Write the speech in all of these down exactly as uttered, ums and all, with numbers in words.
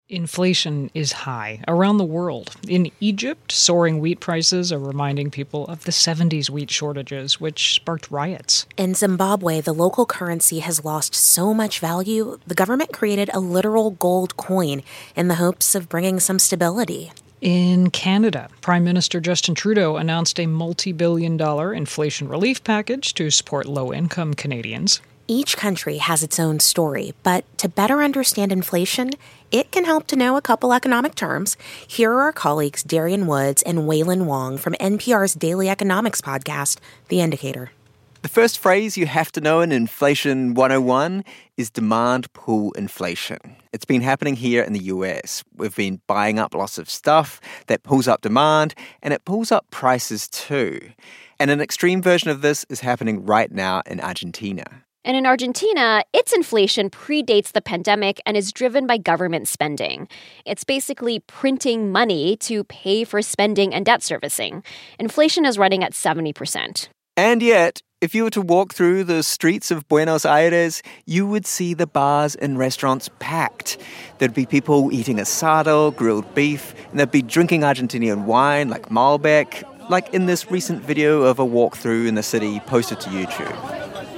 Inflation is high around the world. In Egypt, soaring wheat prices are reminding people of the seventies wheat shortages, which sparked riots. In Zimbabwe, the local currency has lost so much value, the government created a literal gold coin in the hopes of bringing some stability. In Canada, Prime Minister Justin Trudeau announced a multi-billion dollar inflation relief package to support low-income Canadians. Each country has its own story, but to better understand inflation, it can help to know a couple economic terms. Here are our colleagues Darian Woods and Waylon Wong from N P R's daily economics podcast, The Indicator. The first phrase you have to know in Inflation one oh one is demand pull inflation. It's been happening here in the U S. We've been buying up lots of stuff that pulls up demand, and it pulls up prices too. And an extreme version of this is happening right now in Argentina. And in Argentina, its inflation predates the pandemic and is driven by government spending. It's basically printing money to pay for spending and debt servicing. Inflation is running at seventy percent. And yet, if you were to walk through the streets of Buenos Aires, you would see the bars and restaurants packed. There'd be people eating asado, grilled beef, and they'd be drinking Argentinian wine like Malbec, like in this recent video of a walkthrough in the city posted to YouTube.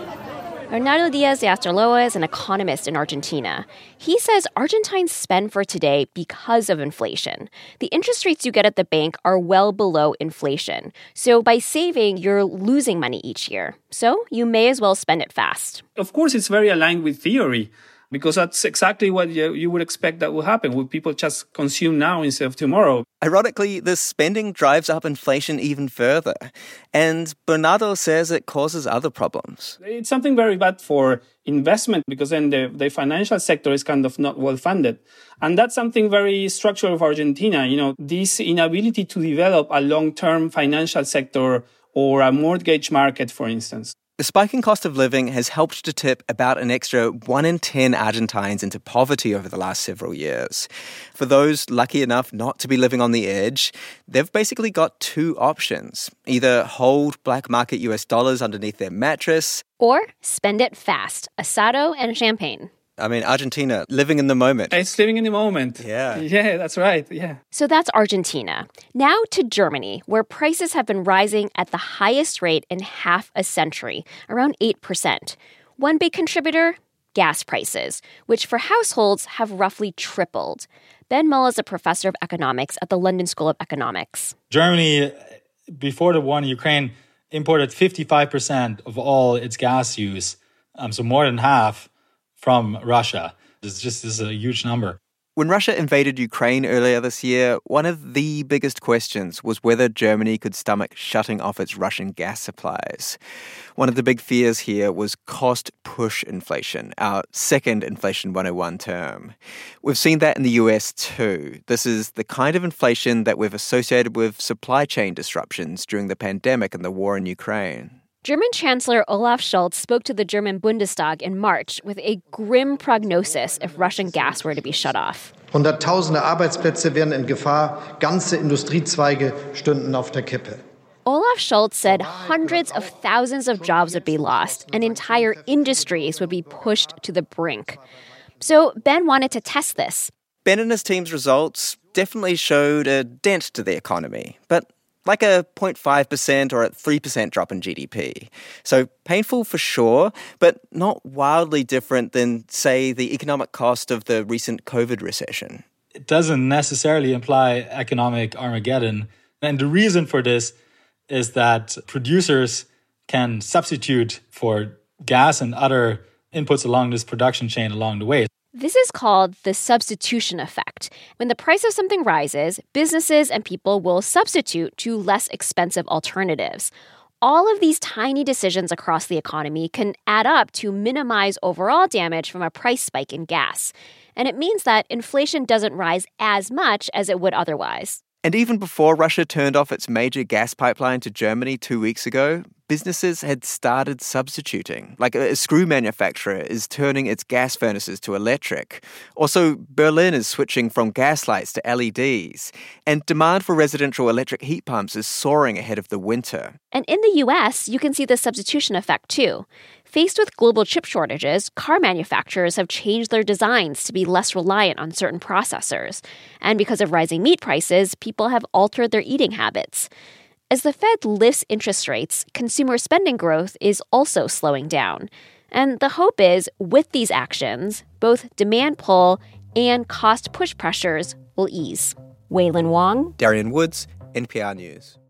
Bernardo Diaz de Astarloa is an economist in Argentina. He says Argentines spend for today because of inflation. The interest rates you get at the bank are well below inflation. So by saving, you're losing money each year. So you may as well spend it fast. Of course, it's very aligned with theory, because that's exactly what you, you would expect that will happen. Would people just consume now instead of tomorrow? Ironically, this spending drives up inflation even further. And Bernardo says it causes other problems. It's something very bad for investment, because then the, the financial sector is kind of not well funded. And that's something very structural of Argentina. You know, this inability to develop a long-term financial sector or a mortgage market, for instance. The spiking cost of living has helped to tip about an extra one in ten Argentines into poverty over the last several years. For those lucky enough not to be living on the edge, they've basically got two options. Either hold black market U S dollars underneath their mattress, or spend it fast, asado and champagne. I mean, Argentina, living in the moment. It's living in the moment. Yeah. Yeah, that's right. Yeah. So that's Argentina. Now to Germany, where prices have been rising at the highest rate in half a century, around eight percent. One big contributor, gas prices, which for households have roughly tripled. Ben Mull is a professor of economics at the London School of Economics. Germany, before the war in Ukraine, imported fifty-five percent of all its gas use, um, so more than half, from Russia. It's just this is a huge number. When Russia invaded Ukraine earlier this year, one of the biggest questions was whether Germany could stomach shutting off its Russian gas supplies. One of the big fears here was cost-push inflation, our second Inflation one oh one term. We've seen that in the U S too. This is the kind of inflation that we've associated with supply chain disruptions during the pandemic and the war in Ukraine. German Chancellor Olaf Scholz spoke to the German Bundestag in March with a grim prognosis if Russian gas were to be shut off. Hunderttausende Arbeitsplätze wären in Gefahr, ganze Industriezweige stünden auf der Kippe. Olaf Scholz said hundreds of thousands of jobs would be lost and entire industries would be pushed to the brink. So Ben wanted to test this. Ben and his team's results definitely showed a dent to the economy, but like a zero point five percent or a three percent drop in G D P. So painful for sure, but not wildly different than, say, the economic cost of the recent COVID recession. It doesn't necessarily imply economic Armageddon. And the reason for this is that producers can substitute for gas and other inputs along this production chain along the way. This is called the substitution effect. When the price of something rises, businesses and people will substitute to less expensive alternatives. All of these tiny decisions across the economy can add up to minimize overall damage from a price spike in gas. And it means that inflation doesn't rise as much as it would otherwise. And even before Russia turned off its major gas pipeline to Germany two weeks ago, businesses had started substituting. Like a screw manufacturer is turning its gas furnaces to electric. Also, Berlin is switching from gas lights to L E Ds. And demand for residential electric heat pumps is soaring ahead of the winter. And in the U S, you can see the substitution effect too. Faced with global chip shortages, car manufacturers have changed their designs to be less reliant on certain processors. And because of rising meat prices, people have altered their eating habits. As the Fed lifts interest rates, consumer spending growth is also slowing down. And the hope is, with these actions, both demand pull and cost push pressures will ease. Wailin Wong, Darian Woods, N P R News.